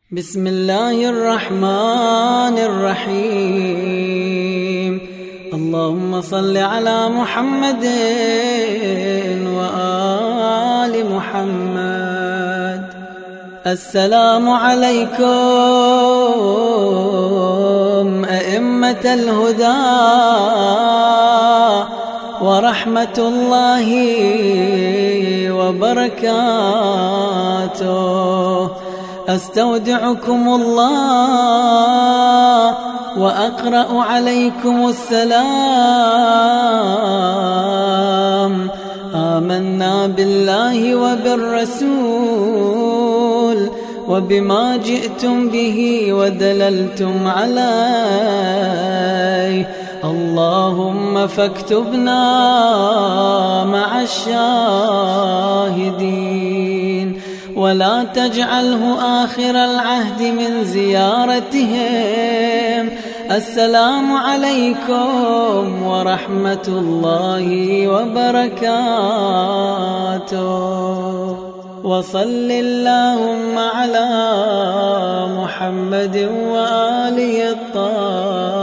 بسم الله الرحمن الرحيم. اللهم صل على محمد وآل محمد. السلام عليكم أئمة الهدى ورحمة الله وبركاته. أستودعكم الله وأقرأ عليكم السلام. آمنا بالله وبالرسول وبما جئتم به ودللتم عليه. اللهم فاكتبنا مع الشاهدين ولا تجعله آخر العهد من زيارتهم. السلام عليكم ورحمة الله وبركاته. وصل اللهم على محمد وآله الطاهرين.